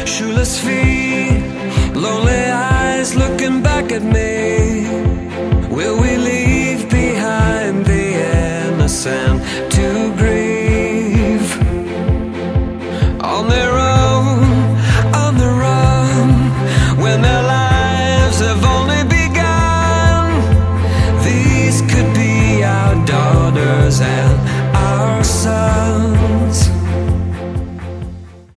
shoeless feet, lonely eyes looking back at me. Will we leave behind the innocent to grieve? On their own, on the run, when their lives have only begun. These could be our daughters and our sons.